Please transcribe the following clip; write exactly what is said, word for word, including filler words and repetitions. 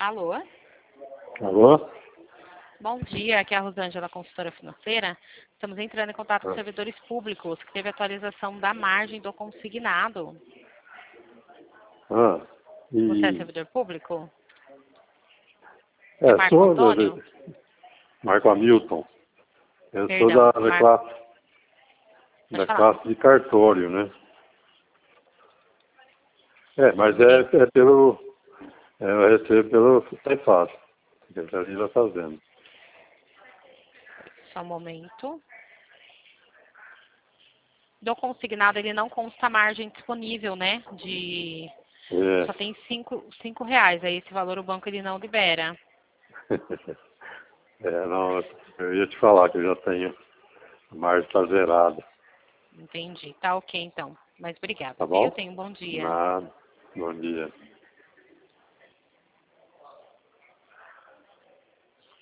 Alô? Alô? Bom dia, aqui é a Rosângela, consultora financeira. Estamos entrando em contato com Ah. servidores públicos, que teve atualização da margem do consignado. Ah, Você é e... servidor público? É, Marco sou da, Antônio? da- Marco Hamilton. Eu sou Perdão, da, da Marco. classe, Pode da falar. classe de cartório, né? É, mas Sim. é, é pelo... É, eu recebo pelo Cefaz, Secretaria da Fazenda. Só um momento. Do consignado, ele não consta a margem disponível, né? De... Só É. tem cinco, cinco reais. Aí esse valor o banco ele não libera. É, não, eu ia te falar que eu já tenho... A margem está zerada, Entendi. Tá ok, então. Mas obrigada, tá viu? bom? Tenha um bom dia. Nada. Bom dia.